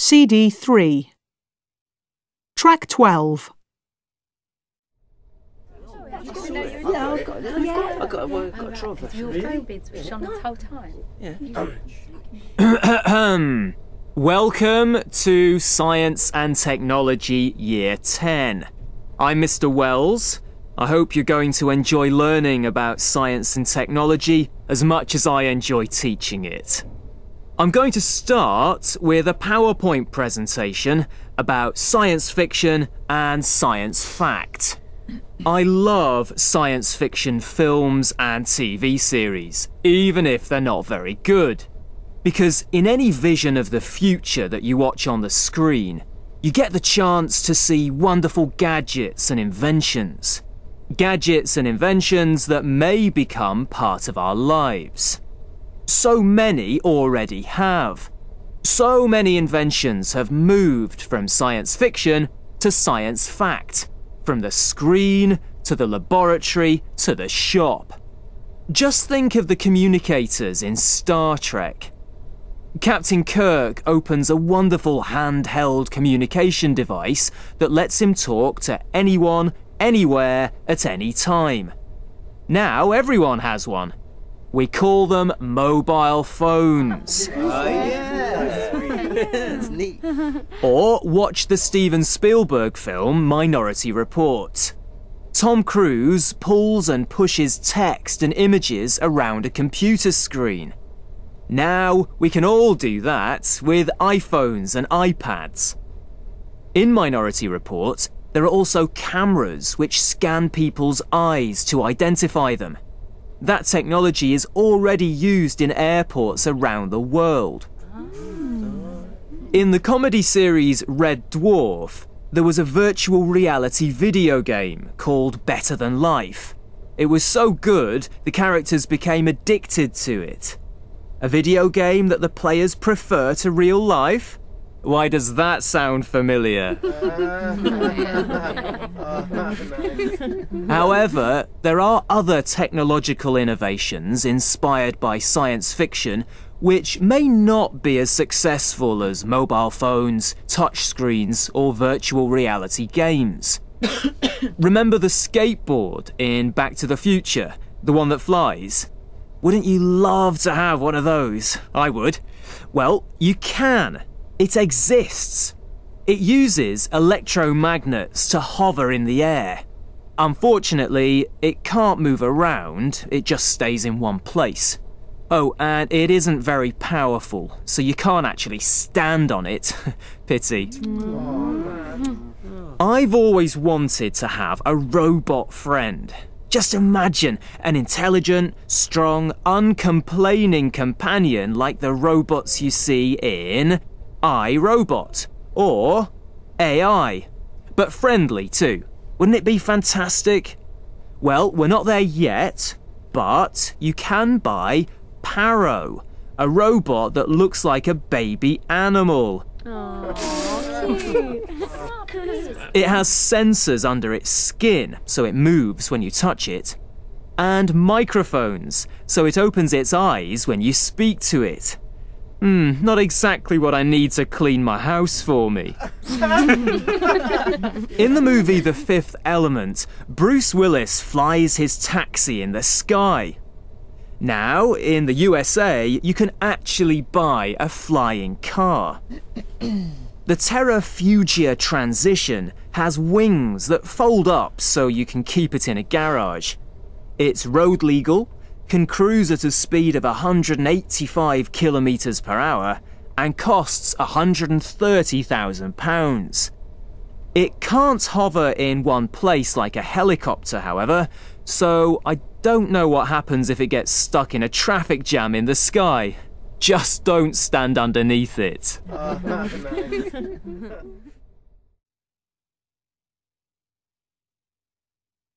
CD 3. Track 12. I've got a trophy. Your phone being switched on the whole time. Welcome to Science and Technology Year 10. I'm Mr. Wells. I hope you're going to enjoy learning about science and technology as much as I enjoy teaching it. I'm going to start with a PowerPoint presentation about science fiction and science fact. I love science fiction films and TV series, even if they're not very good. Because in any vision of the future that you watch on the screen, you get the chance to see wonderful gadgets and inventions. Gadgets and inventions that may become part of our lives. So many already have. So many inventions have moved from science fiction to science fact, from the screen to the laboratory to the shop. Just think of the communicators in Star Trek. Captain Kirk opens a wonderful handheld communication device that lets him talk to anyone, anywhere, at any time. Now everyone has one. We call them mobile phones. Oh, yeah. That's neat. Or watch the Steven Spielberg film Minority Report. Tom Cruise pulls and pushes text and images around a computer screen. Now we can all do that with iPhones and iPads. In Minority Report, there are also cameras which scan people's eyes to identify them. That technology is already used in airports around the world. In the comedy series Red Dwarf, there was a virtual reality video game called Better Than Life. It was so good, the characters became addicted to it. A video game that the players prefer to real life? Why does that sound familiar? However, there are other technological innovations inspired by science fiction which may not be as successful as mobile phones, touchscreens, or virtual reality games. Remember the skateboard in Back to the Future, the one that flies? Wouldn't you love to have one of those? I would. Well, you can. It exists. It uses electromagnets to hover in the air. Unfortunately, it can't move around, it just stays in one place. Oh, and it isn't very powerful, so you can't actually stand on it. Pity. I've always wanted to have a robot friend. Just imagine an intelligent, strong, uncomplaining companion like the robots you see in iRobot or AI. But friendly too. Wouldn't it be fantastic? Well, we're not there yet, but you can buy Paro, a robot that looks like a baby animal. It has sensors under its skin, so it moves when you touch it, and microphones, so it opens its eyes when you speak to it. Not exactly what I need to clean my house for me. In the movie The Fifth Element, Bruce Willis flies his taxi in the sky. Now, in the USA, you can actually buy a flying car. The Terrafugia Transition has wings that fold up so you can keep it in a garage. It's road legal, can cruise at a speed of 185 kilometers per hour, and costs £130,000. It can't hover in one place like a helicopter, however, so I don't know what happens if it gets stuck in a traffic jam in the sky. Just don't stand underneath it.